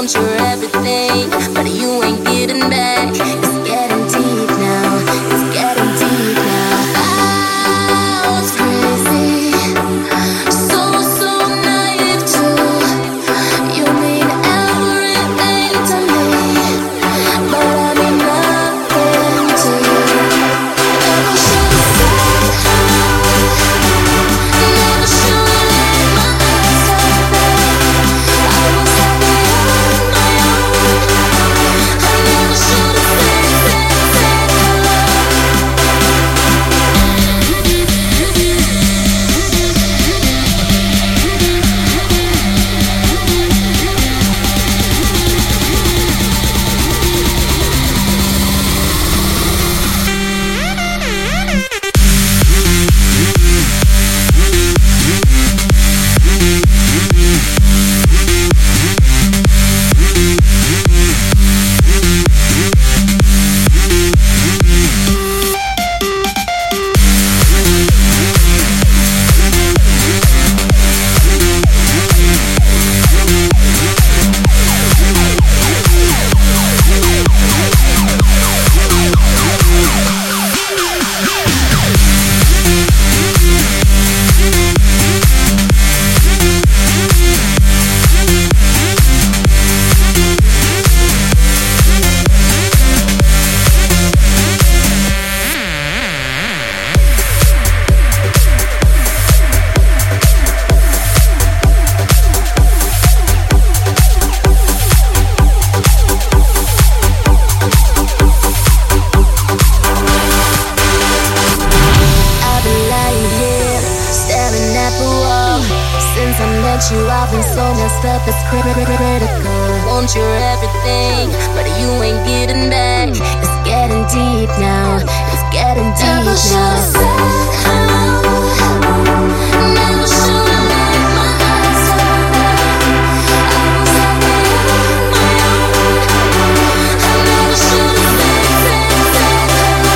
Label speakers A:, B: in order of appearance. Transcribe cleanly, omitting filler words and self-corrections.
A: want your everything, but you ain't getting back. It's getting deep now, it's getting deep now. I was crazy, so naive too. You mean everything to me, but I mean nothing to you. Never should've said hello, never should've let my eyes open. I was happy on my own. I never should've said hello. I've been lying here, staring at the wall. Since I met you, I've been so messed up, it's critical. Want your everything, but you ain't getting back. It's getting deep now, it's getting deep now. Never should've said hello, never should've let my eyes open. I was happy on my own. I never should've said hello.